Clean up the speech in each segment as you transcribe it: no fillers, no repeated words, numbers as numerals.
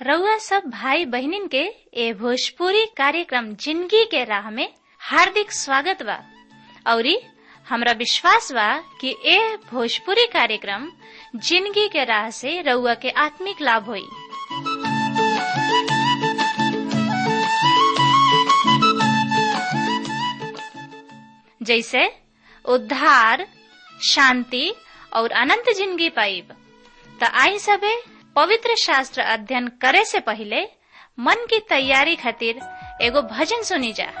रउआ सब भाई बहनिन के ए भोजपुरी कार्यक्रम जिंदगी के राह में हार्दिक स्वागत बा। औरी हमरा विश्वास बा कि ए भोजपुरी कार्यक्रम जिंदगी के राह से रउआ के आत्मिक लाभ होई। जैसे उद्धार, शांति और अनंत जिंदगी पाइब। त आई सबे पवित्र शास्त्र अध्ययन करे से पहले मन की तैयारी खातिर एगो भजन सुनी जा।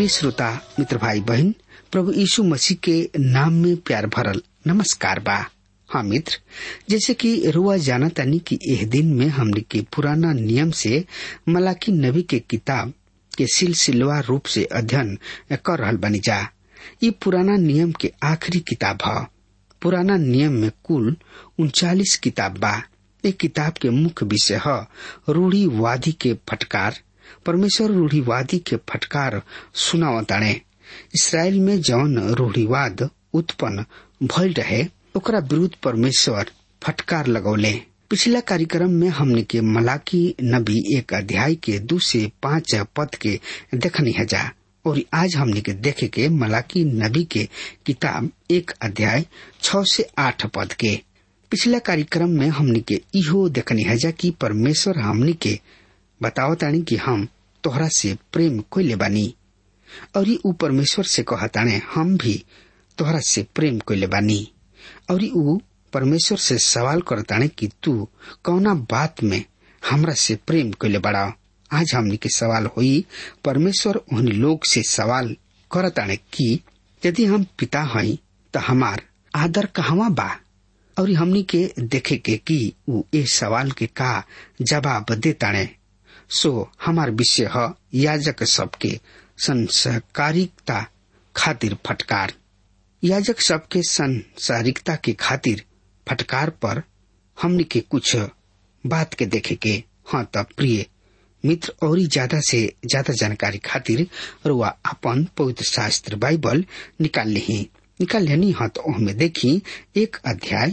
श्रोता मित्र भाई बहन, प्रभु यीशु मसीह के नाम में प्यार भरल नमस्कार बा। हाँ मित्र, जैसे कि रुआ जाना तानी कि एह दिन में हमने के पुराना नियम से मलाकी नबी के किताब के सिलसिलेवार रूप से अध्ययन कर रहल बनी जा। ये पुराना नियम के आखिरी किताब है। पुराना नियम में कुल 39 किताब बा। एक किताब के मुख्य विषय है रूढ़ीवादी के फटकार। परमेश्वर रूढ़ीवादी के फटकार सुनावताने। इसराइल में जौन रूढ़ीवाद उत्पन्न भइल रहे ओकरा विरुद्ध परमेश्वर फटकार लगौले। पिछला कार्यक्रम में हमने के मलाकी नबी 1 अध्याय के 2 से 5 पद के देखनी है जा, और आज हमने के देखे के मलाकी नबी के किताब 1 अध्याय 6 से 8 पद के। पिछला कार्यक्रम में हमने के इहो देखनी है जा कि परमेश्वर हमने के बतावतानी कि हम तोहरा से प्रेम कोइले बानी, और ऊ परमेश्वर से कहताने हम भी तोहरा से प्रेम कोइले बानी। और ऊ परमेश्वर से सवाल करताने कि तू कौना बात में हमरा से प्रेम कोइले बड़ा। आज हमनी के सवाल होई, परमेश्वर उन लोग से सवाल करताने कि यदि हम पिता हई तो हमार आदर कहवा बा। और हमनी के देखे के कि ऊ ए सवाल के का जवाब देताने। सो हमार विषय है याजक सबके संसारिकता खातिर फटकार। याजक सबके संसारिकता के खातिर फटकार पर हमने के कुछ बात के देखे के। हाँ तब प्रिय मित्र, और ज्यादा से ज्यादा जानकारी खातिर रुआ अपन पवित्र शास्त्र बाइबल निकाल लेनी। हाँ तो ओहमे देखी 1 अध्याय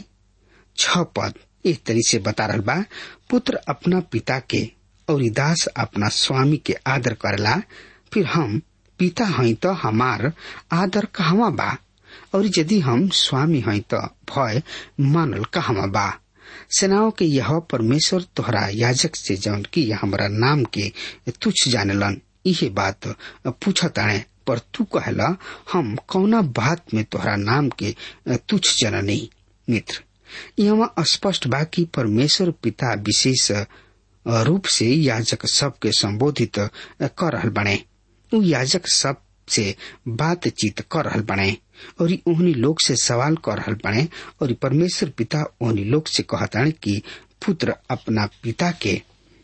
6 पद इस तरीके से बता रहल बा। पुत्र अपना पिता के और दास अपना स्वामी के आदर करला। फिर हम पिता हई तो हमार आदर कहवा बा, और यदि हम स्वामी हई तो भय मानल कहवा बा। सेनाओं के यह परमेश्वर तोहरा याजक से जौन की हमारा नाम के तुच्छ जानेलन इहे बात पूछताने। पर तू कहला हम कौना बात में तोहरा नाम के तुच्छ जननी। मित्र, यहाँ स्पष्ट बा कि परमेश्वर पिता विशेष रूप से याजक सब के संबोधित कर रहल बने। उ याजक सब से बातचीत कर रहल बने और उन्हीं लोग से सवाल कर रहल बने। और परमेश्वर पिता उन्हीं लोग से कहताने कि पुत्र अपना पिता के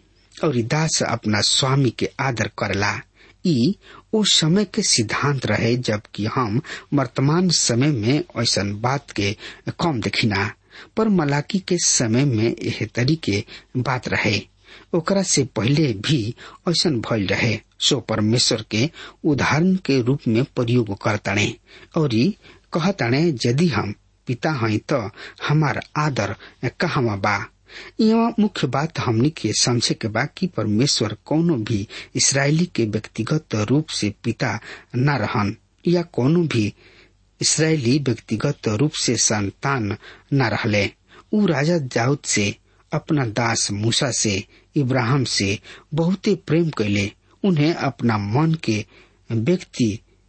और दास अपना स्वामी के आदर करला। ई उस समय के सिद्धांत रहे, जबकि हम वर्तमान समय में ऐसा बात के कम देखिना। पर मलाकी के समय में यह तरीके बात रहे, ओकरा से पहले भी ऐसा भइल रहे। सो परमेश्वर के उदाहरण के रूप में प्रयोग करताने और कहताने यदि हम पिता हई तो हमार आदर कहवा बा। यहाँ मुख्य बात हमनी के समझे के बा कि परमेश्वर कोनो भी इसराइली के व्यक्तिगत रूप से पिता न रहन, या कोनो भी इसराइली व्यक्तिगत रूप से संतान न रहले। ऊ राजा दाऊद से, अपना दास मूसा से, इब्राहिम से बहुते प्रेम कैले। उन्हें अपना मन के व्यक्ति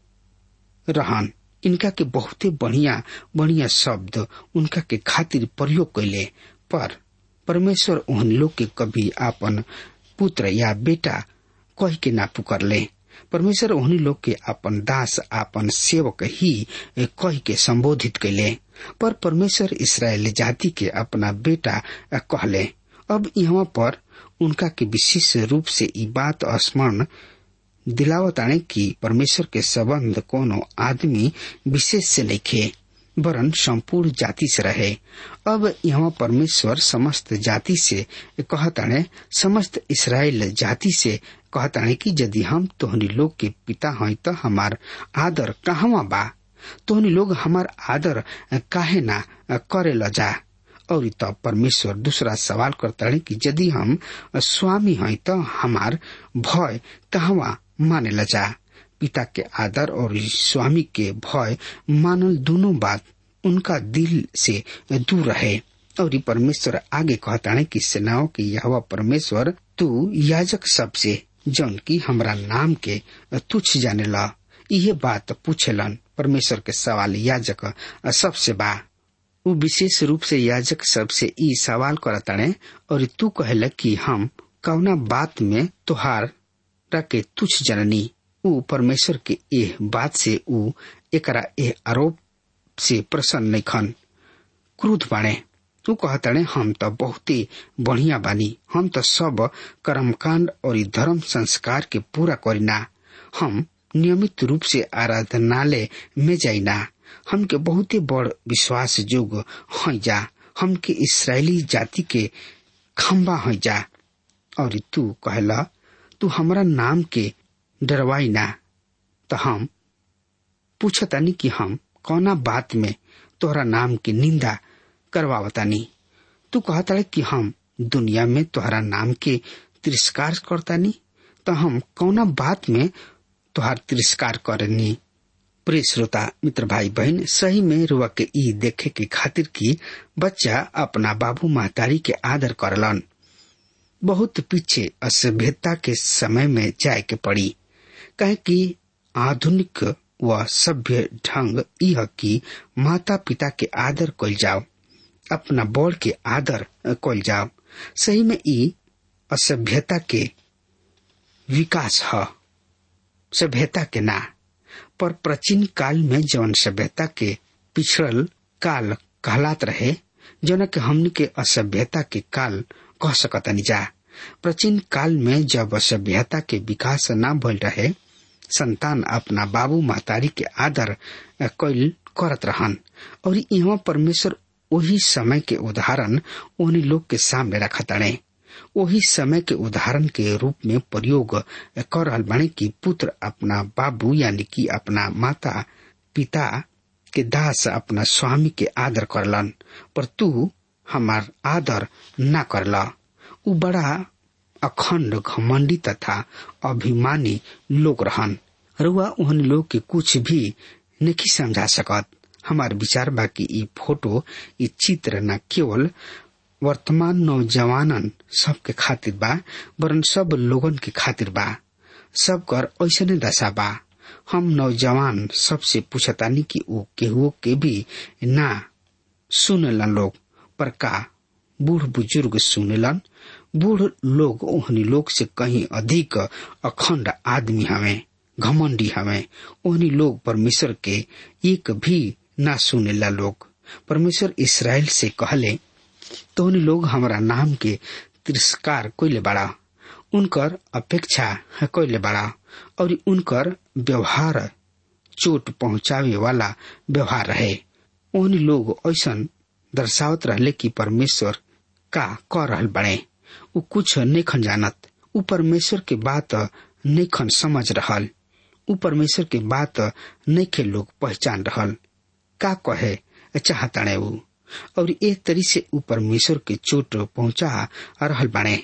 रहन। इनका के बहुते बढ़िया बढ़िया शब्द उनका के खातिर प्रयोग कैले। पर परमेश्वर उन लोग के कभी आपन पुत्र या बेटा कह के ना पुकारले। परमेश्वर उन्हीं लोग के अपन दास आपन सेवक ही कह के संबोधित कैले। पर परमेश्वर इसराइल जाति के अपना बेटा कहले। अब यहाँ पर उनका के विशेष रूप से ई बात स्मरण दिलावताने कि परमेश्वर के संबंध कोनो आदमी विशेष से नइखे, वरन संपूर्ण जाति से रहे। अब यहाँ परमेश्वर समस्त जाति से कहताने, समस्त इसराइल जाति से कहताने कि यदि हम तोहनी लोग के पिता हई तो हमार आदर कहवा बा। तोहनी लोग हमार आदर काहे ना करे ल जा। और तब परमेश्वर दूसरा सवाल करताने कि यदि हम स्वामी हई तो हमार भय कहवा माने ल जा। पिता के आदर और स्वामी के भय मानल दोनों बात उनका दिल से दूर रहे। और परमेश्वर आगे कहताने कि सेनाओं के यहोवा परमेश्वर तू याजक सबसे जौन की हमरा नाम के तुच्छ जाने ला, ये बात पूछेलन। परमेश्वर के सवाल याजक सबसे बा। वो विशेष रूप से याजक सबसे ई सवाल करताने, और तू कहला कि हम कौना बात में तोहार के तुच्छ जननी। ऊ परमेश्वर के एह बात से ऊ एकरा एह आरोप से प्रसन्न नहीं खन, क्रुद्ध बाणे। तू कहतने हम तो बहुते बढ़िया बानी, हम तो सब कर्मकांड और धर्म संस्कार के पूरा करीना, हम नियमित रूप से आराधनालय में जाइना, हमके बहुते बड़ विश्वास जोग है जा, हमके इस्राएली जाति के खम्बा है जा। और तू कहला तू हमारा नाम के डरवाई ना। तो हम पूछतानी कि हम कौना बात में तोहरा नाम की निंदा करवावतानी। तू कहता कि हम दुनिया में तोहरा नाम के तिरस्कार करतानी, तो हम कौना बात में तोहार तिरस्कार करनी। प्रिय श्रोता मित्र भाई बहन, सही में रुआ के ई देखे के खातिर कि बच्चा अपना बाबू महतारी के आदर करलन। बहुत पीछे असभ्यता के समय में जाए के पड़ी, कहे कि आधुनिक व सभ्य ढंग यह कि माता पिता के आदर कल जाओ, अपना बड़ के आदर कल जाओ। सही में ई असभ्यता के विकास है, सभ्यता के ना। पर प्राचीन काल में जौन सभ्यता के पिछड़ल काल कहलात रहे, जौन के हमनी के असभ्यता के काल कह सकतनी जा। प्राचीन काल में जब सभ्यता के विकास न भइल रहे, संतान अपना बाबू महतारी के आदर कैल करत रहन, और यहाँ परमेश्वर वही समय के उदाहरण उन्हीं लोग के सामने रखतने। वही समय के उदाहरण के रूप में प्रयोग कर रहल बानी कि पुत्र अपना बाबू यानी कि अपना माता पिता के दास अपना स्वामी के आदर करलन, पर तू हमार आदर न करला। उ बड़ा अखंड घमंडी तथा अभिमानी लोग रहन। रुआ उन लोग के कुछ भी नहीं समझा सकत। हमार विचार बा कि ई फोटो ई चित्र न केवल वर्तमान नौजवानन सबके खातिर बा, वरन सब लोगन के खातिर बा। सब कर ऐसने दशा बा। हम नौजवान सबसे पूछतानी कि वो केहू के भी ना सुनेलन लोग, पर का बूढ़ बुजुर्ग सुनेलन? बूढ़ लोग ओहनी लोग से कहीं अधिक अखंड आदमी हमें, घमंडी हमें। ओहनी लोग परमेश्वर के एक भी ना सुनेला लोग। परमेश्वर इस्राएल से कहले तो उन लोग हमारा नाम के तिरस्कार कोइले बड़ा, उनकर अपेक्षा कोइले बड़ा, और उनकर व्यवहार चोट पहुंचावे वाला व्यवहार रहे। उन लोग ऐसा दर्शावत रहले कि परमेश्वर का कर रहल बड़े। उ कुछ नहीं जानत, उ परमेश्वर के बात नहीं समझ रहल, उ परमेश्वर के बात नहीं के लोग पहचान रहल। का कहे चाहताने उ, और एक तरी से उ परमेश्वर के चोट पहुंचा रहल बाणे।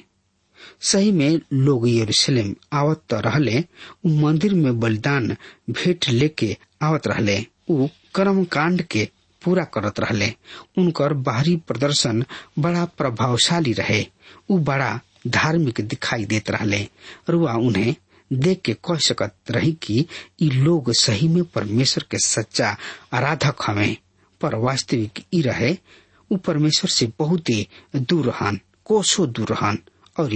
सही में लोग यरूशलेम आवत रहले, उ मंदिर में बलिदान भेंट लेके आवत रहले, उ कर्म कांड के पूरा करत रहले। उनकर बाहरी प्रदर्शन बड़ा प्रभावशाली रहे, उ बड़ा धार्मिक दिखाई देत रहले। रुआ उन्हें देख के कह सकत रही कि ई लोग सही में परमेश्वर के सच्चा आराधक हमें, पर वास्तविक ई रहे उ परमेश्वर से बहुत ही दूर रहन, कोसों दूर रहन, और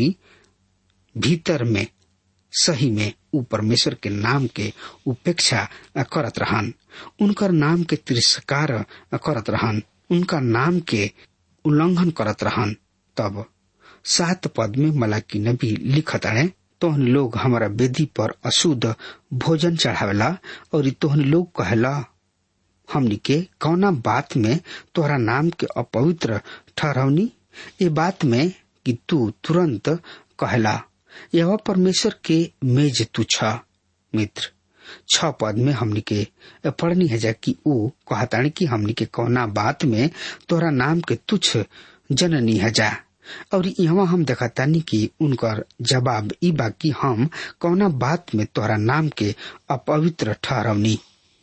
भीतर में सही में उ परमेश्वर के नाम के उपेक्षा करत रहन, उनकर नाम के तिरस्कार करत रहन, उनका नाम के उल्लंघन करत रहन। तब 7 पद में मलाकी नबी लिखत है, तोहन लोग हमारा वेदी पर अशुद्ध भोजन चढ़ावेला, और तोहन लोग कहला हमनी के कौना बात में तोहरा नाम के अपवित्र ठहरावनी। ये बात में कि तू तुरंत कहला यह परमेश्वर के मेज तुच्छ। मित्र 6 पद में हमनी के पढ़नी है जा कि वो कहतानी कि हमनी के कौना बात में तोहरा नाम के तुच्छ जननी है जा, और यहाँ हम देखतानी कि उनकर जवाब ई बा कि हम कौना बात में तोहरा नाम के अपवित्र ठहरावनी।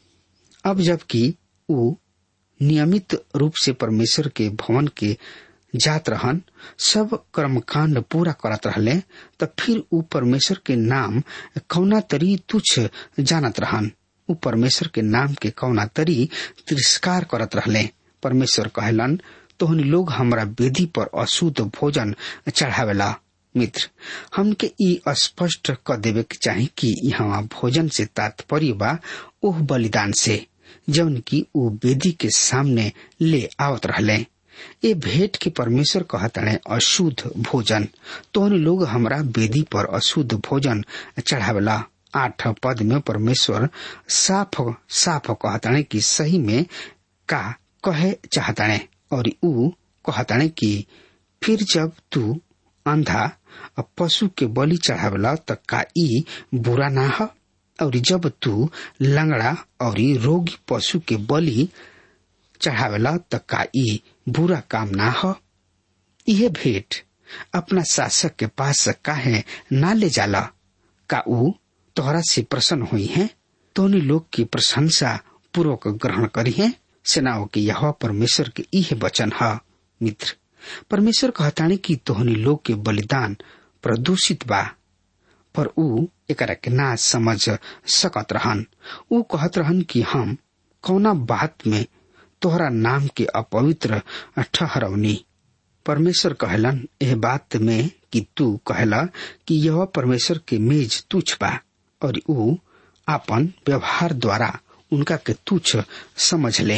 अब जबकि वो नियमित रूप से परमेश्वर के भवन के जात रहन, सब कर्मकांड पूरा करत रहले, तब फिर उ परमेश्वर के नाम कौना तरी तुच्छ जानत रहन, उ परमेश्वर के नाम के कौना तरी तिरस्कार करत रहले। परमेश्वर कहलन तोहनी लोग हमरा वेदी पर अशुद्ध भोजन चढ़ावेला, मित्र, हमके ई स्पष्ट क देवे के चाही कि यहाँ भोजन से तात्पर्य बा ओह बलिदान से जौन की वो वेदी के सामने ले आवत रहले। ये भेंट के परमेश्वर कहताणे अशुद्ध भोजन, तोहन लोग हमरा वेदी पर अशुद्ध भोजन चढ़ावेला। 8 पद में परमेश्वर साफ साफ कहताणे कि सही में का कहे चाहताणे, और ऊ कहताणे कि फिर जब तू अंधा पशु के बलि चढ़ावेला त का ई बुरा ना ह, और जब तू लंगड़ा और रोगी पशु के बलि चढ़ावेला त का ई बुरा काम ना ह। यह भेंट अपना शासक के पास काहे ना ले जाला? का ऊ तोहरा से प्रसन्न हुई है? तोनी लोग की प्रशंसा पूर्वक ग्रहण करी है। सेनाओं के यहोवा परमेश्वर के यह वचन है। मित्र, परमेश्वर कहतानी कि तोहनी लोग के बलिदान प्रदूषित बा, पर ऊ एकरा के ना समझ सकत रहन। ऊ कहत रहन कि हम कौना बात में तोहरा नाम के अपवित्र ठहरवनी। परमेश्वर कहलन एह बात में कि तू कहला कि यह परमेश्वर के मेज तुच्छ बा, और ऊ आपन व्यवहार द्वारा उनका के तुच्छ समझ ले,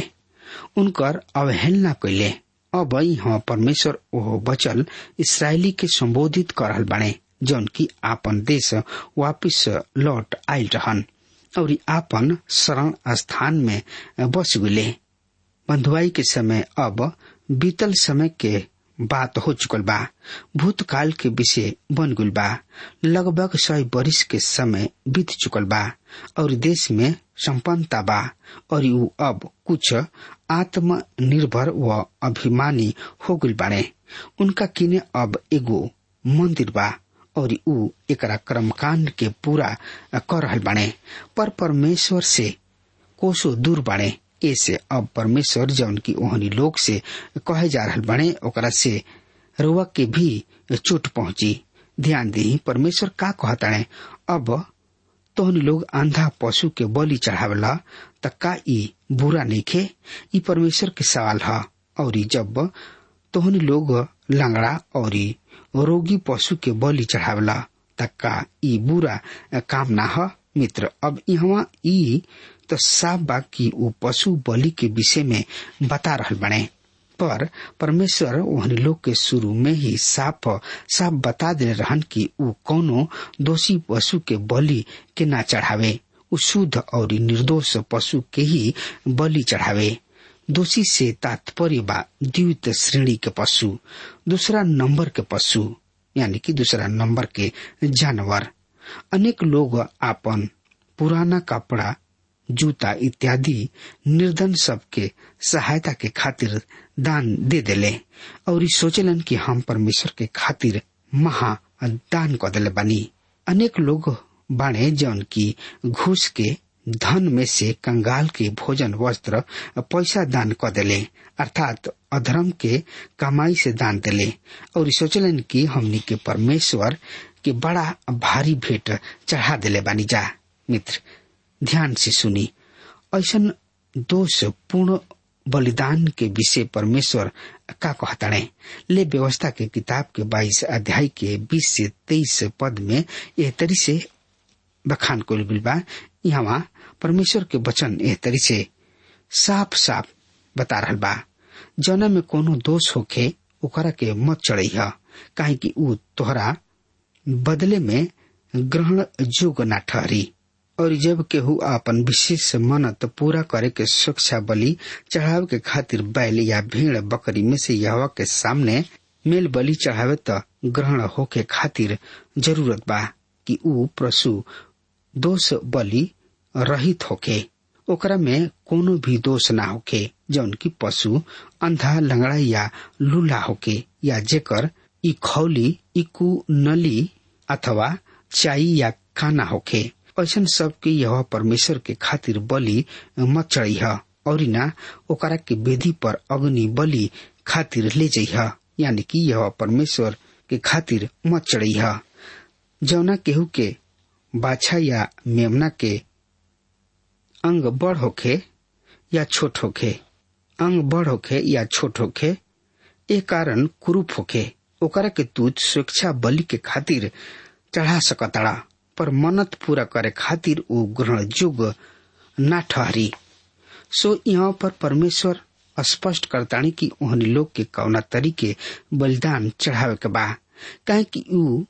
उनकर अवहेलना कैले। अब यहाँ परमेश्वर ओह बचल इसराइली के संबोधित कर रहल बाणे जौन की आपन देश वापिस लौट आयल रहन और आपन शरण स्थान में बस गए। बंधुआई के समय अब बीतल समय के बात हो चुकल बा, भूतकाल के विषय बन गल बा। लगभग 100 बरिस के समय बीत चुकल बा और देश में संपन्नता बा, और ऊ अब कुछ आत्मनिर्भर व अभिमानी हो गल बाड़े। उनका किने अब एगो मंदिर बा और ऊ एकरा कर्मकांड के पूरा कर रहल बाड़े, पर परमेश्वर से कोसों दूर बाड़े। ऐसे अब परमेश्वर जौन की ओहनी लोग से कहे जा रहल बने ओकरा से रुआ के भी चोट पहुंची। ध्यान दी परमेश्वर का कहता है, अब तोहनी लोग अंधा पशु के बलि चढ़ावेला त का ई बुरा नइखे? ई परमेश्वर के सवाल है। और जब तोहनी लोग लंगड़ा और रोगी पशु के बलि चढ़ावेला त का ई बुरा काम ना है? मित्र, अब यहाँ ई तो साफ बा कि वो पशु बलि के विषय में बता रहल बने, पर परमेश्वर वहनी लोग के शुरू में ही साफ साफ बता दे रहन कि वो कौनो दोषी पशु के बलि के ना चढ़ावे, वो शुद्ध और निर्दोष पशु के ही बलि चढ़ावे। दोषी से तात्पर्य बा द्वितीय श्रेणी के पशु, दूसरा नंबर के पशु, यानी कि दूसरा नंबर के जानवर। अनेक लोग आपन पुराना कपड़ा, जूता इत्यादि निर्धन सबके सहायता के खातिर दान दे देले और सोचलन कि हम परमेश्वर के खातिर महा दान कर देले बानी। अनेक लोग बाणे जौन की घूस के धन में से कंगाल के भोजन, वस्त्र, पैसा दान कर देले, अर्थात अधर्म के कमाई से दान देले और सोचलन कि हमनी के परमेश्वर के बड़ा भारी भेंट चढ़ा देले बानी जा। मित्र, ध्यान से सुनी, ऐसन दोष पूर्ण बलिदान के विषय परमेश्वर का कहता है। ले व्यवस्था के किताब के 22 अध्याय के 20 से 23 पद में यह तरी से बखान को बा। यहाँ परमेश्वर के वचन यह तरी से साफ साफ बता रहल बा, जौना में कोनो दोष होखे ओकरा के मत चढ़ई है, काहे कि ऊ तोहरा बदले में ग्रहण योग्य ना ठहरी। और जब केहू अपन विशेष मन्नत पूरा करे के सुरक्षा बलि चढ़ावे के खातिर बैल या भेड़ बकरी में से यहोवा के सामने मेल बलि चढ़ावे त ग्रहण होके खातिर जरूरत बा कि ऊ पशु दोष बलि रहित होके, ओकरा में कोनो भी दोष ना होके, जौन की पशु अंधा, लंगड़ा या लूला होके, या जेकर ई खौली, इकू नली अथवा चाई या खाना होके। ऐसन सब के यह परमेश्वर के खातिर बलि मत चढ़ी है और ना ओकरा के वेदी पर अग्नि बलि खातिर ले जाइ, यानी कि यह परमेश्वर के खातिर मत चढ़ी है। जौना केहू के बाछा या मेमना के अंग बड़ होखे या छोट होखे, अंग बड़ होखे या छोट होखे, ए कारण कुरूप होखे, ओकरा के तू स्वेच्छा बलि के खातिर चढ़ा सकताड़ा, पर मन्नत पूरा करे खातिर वो ग्रहण योग्य ना ठहरी। सो यहाँ पर परमेश्वर स्पष्ट करतानी कि ओहनी लोग के कौना तरीके बलिदान चढ़ावे के बा, काहे कि ऊ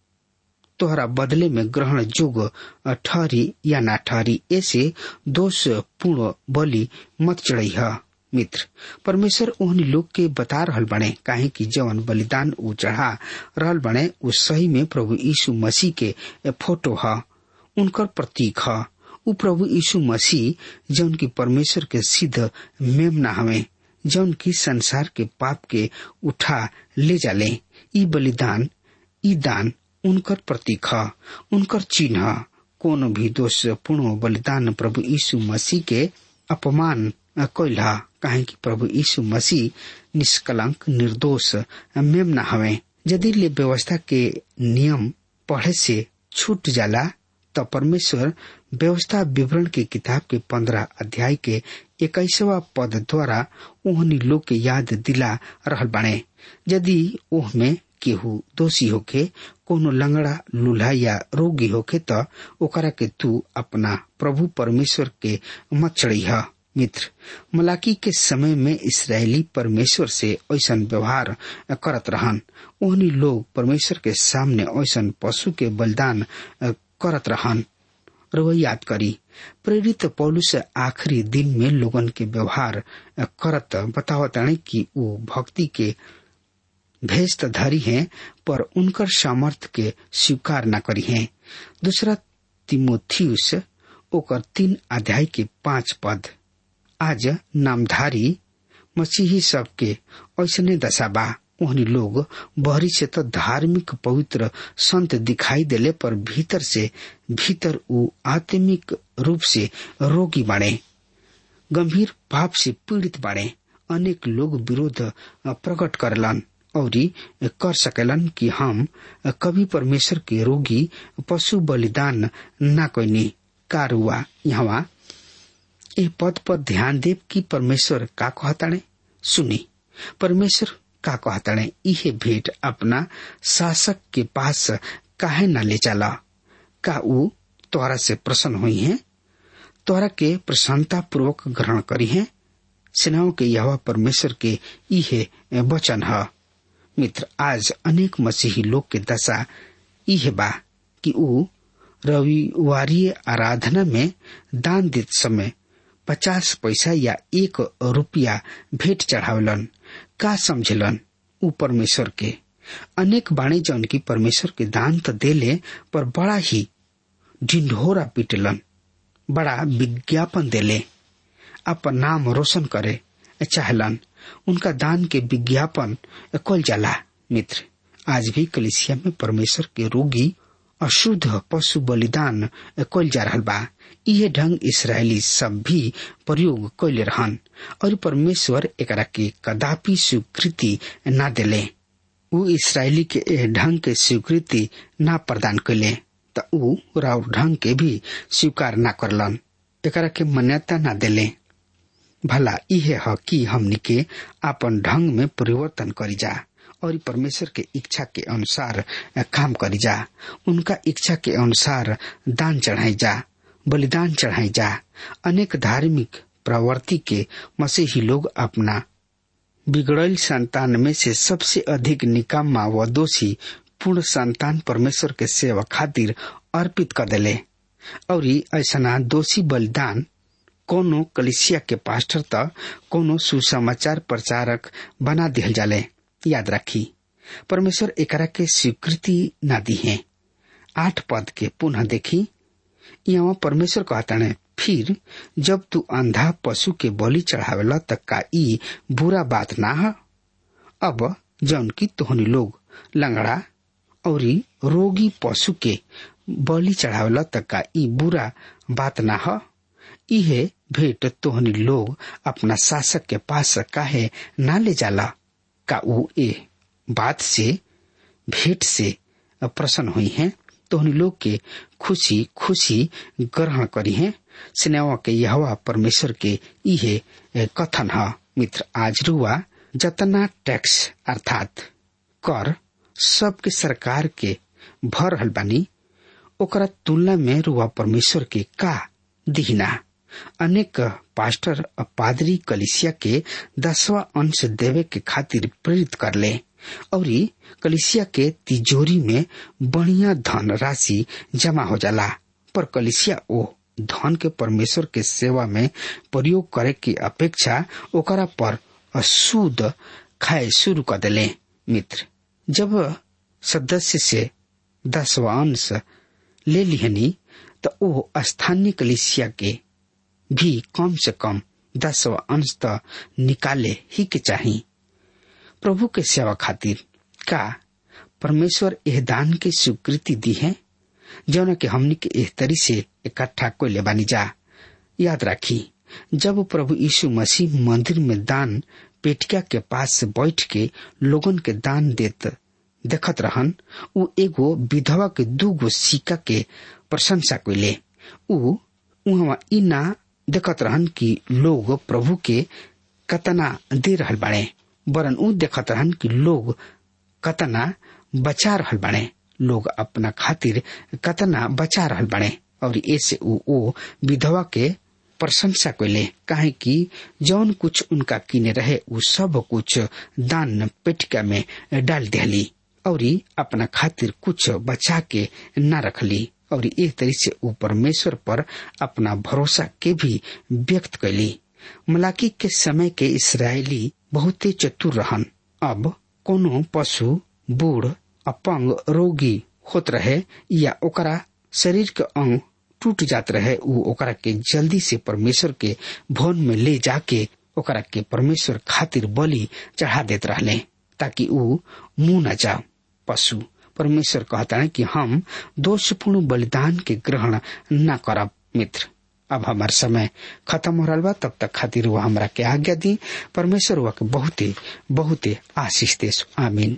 तोहरा बदले में ग्रहण योग्य ठहरी या ना ठहरी। ऐसे दोष पूर्ण बलि मत चढ़ई है। मित्र, परमेश्वर ओहनी लोग के बता रहल बने, काहे कि जवन बलिदान ऊ चढ़ा रहल बने ऊ सही में प्रभु यीशु मसीह के फोटो है, उनकर प्रतीक है। ऊ प्रभु यीशु मसीह जौन की परमेश्वर के सिद्ध मेमना हमें, जौन की संसार के पाप के उठा ले जाले। ई बलिदान, ई दान उनकर प्रतीक है, उनकर चिन्ह है। कोनो भी दोषपूर्ण बलिदान प्रभु यीशु मसीह के अपमान कैल है, काहे कि प्रभु यीशु मसीह निष्कलंक निर्दोष मेमना हमें। यदि ले व्यवस्था के नियम पढ़े से छूट जाला तो परमेश्वर व्यवस्था विवरण के किताब के 15 अध्याय के 21वां पद द्वारा ओहनी लोग के याद दिला रहल बाणे। यदि ओह में केहू दोषी होके, कोनो लंगड़ा, लूल्हा या रोगी होके तो ओकरा के तू अपना प्रभु परमेश्वर के मत चढ़ीह। मित्र, मलाकी के समय में इस्राएली परमेश्वर से ऐसा व्यवहार करत रहन। ओहनी लोग परमेश्वर के सामने ऐसा पशु के बलिदान करत रहन। रउआ याद करी, प्रेरित पौलुस आखिरी दिन में लोगन के व्यवहार करत बतावताने कि वो भक्ति के भेष धरी हैं, पर उनकर सामर्थ के स्वीकार न करी हैं। दूसरा तिमोथियुस ओकर 3 अध्याय के 5 पद। आज नामधारी मसीही सबके ऐसने दशा बा। ओहनी लोग बहरी से तो धार्मिक पवित्र संत दिखाई देले, पर भीतर से भीतर ऊ आत्मिक रूप से रोगी बाड़े, गंभीर पाप से पीड़ित बाड़े। अनेक लोग विरोध प्रकट करलन और कर सकेलन कि हम कभी परमेश्वर के रोगी पशु बलिदान न कैनी। कारुआ यहाँ ए पद पर ध्यान देव कि परमेश्वर का कहताणे। सुनी, परमेश्वर का कहताणे, इहे भेंट अपना शासक के पास काहे न ले चला? का ऊ तोहरा से प्रसन्न हुई है, तोहरा के प्रसन्नता पूर्वक ग्रहण करी है? सेनाओं के यहोवा परमेश्वर के इहे वचन है। मित्र, आज अनेक मसीही लोग के दशा इहे बा कि ऊ रविवारीय आराधना में दान देत समय 50 पैसा या 1 रुपया भेंट चढ़ावलन। का समझलन ऊ परमेश्वर के? अनेक बाणी जौन की परमेश्वर के दान तो देले, पर बड़ा ही ढिंढोरा पीटलन, बड़ा विज्ञापन देले, अपन नाम रोशन करे चाहलन। उनका दान के विज्ञापन कल जाला। मित्र, आज भी कलीसिया में परमेश्वर के रोगी अशुद्ध पशु बलिदान कल जा रहा बा। यह ढंग इसराइली सब भी प्रयोग कैले रहन और परमेश्वर एकरा के कदापि स्वीकृति न देले। ऊ इसराइली के एह ढंग के स्वीकृति न प्रदान कैले त ऊ राउर ढंग के भी स्वीकार न करलन, एकरा के मान्यता न देले। भला इहे है कि हमनी के अपन ढंग में परिवर्तन करी जा और परमेश्वर के इच्छा के अनुसार काम करी जा, उनका इच्छा के अनुसार दान चढ़ाई जा, बलिदान चढ़ाई जा। अनेक धार्मिक प्रवृत्ति के मसीही लोग अपना बिगड़ल संतान में से सबसे अधिक निकम्मा व दोषी पूर्ण संतान परमेश्वर के सेवा खातिर अर्पित कर देले और ऐसा दोषी बलिदान कोनो कलिसिया के पास्टर त कोनो सुसमाचार प्रचारक बना दिहल जाले। याद रखी, परमेश्वर एकरा के स्वीकृति न दी है। 8 पद के पुनः देखी, यहाँ परमेश्वर कहता है, फिर जब तू अंधा पशु के बलि चढ़ावेला तक का ई बुरा बात ना है? अब जौन की तोहनी लोग लंगड़ा और रोगी पशु के बलि चढ़ावेला तक का ई बुरा बात ना है? इहे भेंट तोहनी लोग अपना शासक के पास काहे ना ले जाला? का ऊ ए बात से भेंट से प्रसन्न हुई है? तोहनी लोग के खुशी खुशी ग्रहण करी है। सेनाओं के यहोवा परमेश्वर के इहे कथन है। मित्र, आज रुआ जतना टैक्स अर्थात कर सबके सरकार के भर रहल बानी, ओकरा तुलना में रुआ परमेश्वर के का दिहिना। अनेक पास्टर और पादरी कलिसिया के 10वां अंश देवे के खातिर प्रेरित कर ले और कलिसिया के तिजोरी में बढ़िया धन राशि जमा हो जाला, पर कलिसिया ओ धन के परमेश्वर के सेवा में प्रयोग करे की अपेक्षा ओकरा पर अशुद्ध खाए शुरू कर देले। मित्र, जब सदस्य से 10वां अंश ले लिहनी तो ओ स्थानीय कलिसिया के भी कम से कम 10वां अंश तो निकाले ही के चाहिए। प्रभु के सेवा खातिर का परमेश्वर यह दान की स्वीकृति दी है जौन के हमनी के एह तरी से इकट्ठा को ले बानी जा। याद राखी, जब प्रभु यीशु मसीह मंदिर में दान पेटिका के पास से बैठ के लोगन के दान देत देखत रहन, उ एगो विधवा के 2 सिक्का के प्रशंसा कइले। उ उहाँ ई ना देखत रहन कि लोग प्रभु के कतना दे रहल बाड़े, वरन उ देखत रहन कि लोग कतना बचा रहल बाड़े, लोग अपना खातिर कतना बचा रहल बाड़े। और ऐसे ओ विधवा के प्रशंसा कइले, काहे कि जौन कुछ उनका किने रहे उ सब कुछ दान पेटिका में डाल देली और अपना खातिर कुछ बचा के न रखली। और एक तरीके से उ परमेश्वर पर अपना भरोसा के भी व्यक्त कैली। मलाकी के समय के इस्राएली बहुते चतुर रहन। अब कोनो पशु बूढ़ अपंग रोगी होत रहे या ओकरा शरीर के अंग टूट जात रहे, उ ओकरा के जल्दी से परमेश्वर के भवन में ले जाके ओकरा के परमेश्वर खातिर बलि चढ़ा देत रहले ताकि उ मुंह न जाओ। पशु परमेश्वर कहता है कि हम दोषपूर्ण बलिदान के ग्रहण न करब। मित्र, अब हमार समय खत्म हो रहा बा, तब तक खातिर वो हमरा के आज्ञा दी। परमेश्वर वो के बहुते बहुते आशीष दे। आमीन।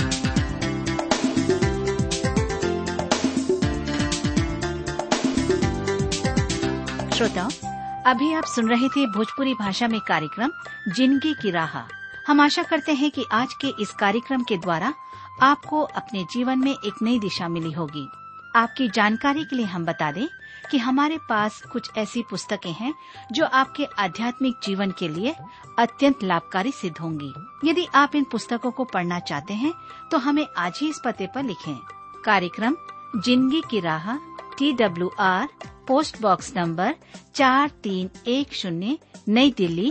श्रोताओ, अभी आप सुन रहे थे भोजपुरी भाषा में कार्यक्रम जिंदगी की राह। हम आशा करते हैं कि आज के इस कार्यक्रम के द्वारा आपको अपने जीवन में एक नई दिशा मिली होगी। आपकी जानकारी के लिए हम बता दें कि हमारे पास कुछ ऐसी पुस्तकें हैं जो आपके आध्यात्मिक जीवन के लिए अत्यंत लाभकारी सिद्ध होंगी। यदि आप इन पुस्तकों को पढ़ना चाहते हैं तो हमें आज ही इस पते पर लिखें। कार्यक्रम जिंदगी की राह, TWR, पोस्ट बॉक्स नंबर 4310, नई दिल्ली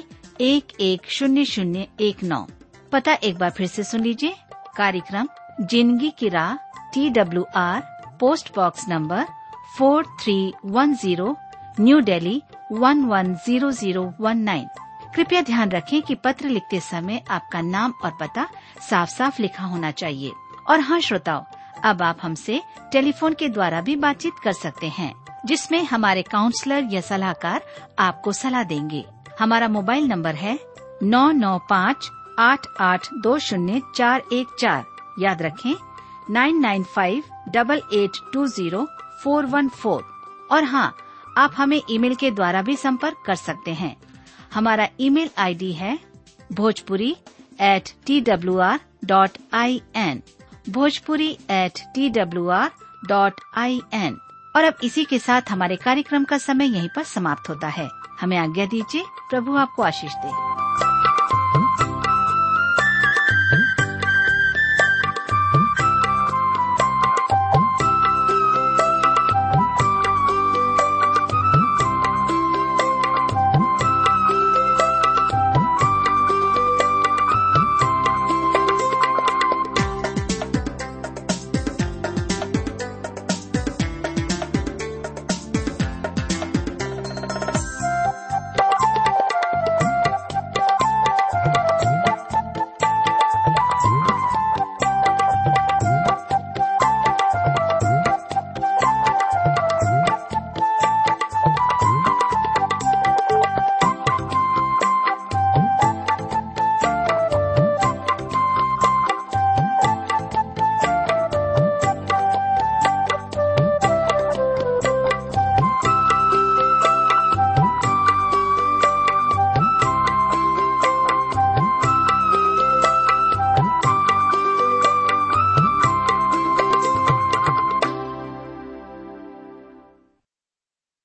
110019। पता एक बार फिर से सुन लीजिए। कार्यक्रम जिंदगी की राह, TWR, post box number 4310, new Delhi 110019। कृपया ध्यान रखें कि पत्र लिखते समय आपका नाम और पता साफ साफ लिखा होना चाहिए। और हाँ श्रोताओ, अब आप हमसे टेलीफोन के द्वारा भी बातचीत कर सकते हैं, जिसमें हमारे काउंसलर या सलाहकार आपको सलाह देंगे। हमारा मोबाइल नंबर है 9958820414। याद रखें 9958820414। और हाँ, आप हमें ईमेल के द्वारा भी संपर्क कर सकते हैं। हमारा ईमेल आईडी है bhojpuri@twr.in, bhojpuri@twr.in। और अब इसी के साथ हमारे कार्यक्रम का समय यहीं पर समाप्त होता है। हमें आज्ञा दीजिए। प्रभु आपको आशीष दे।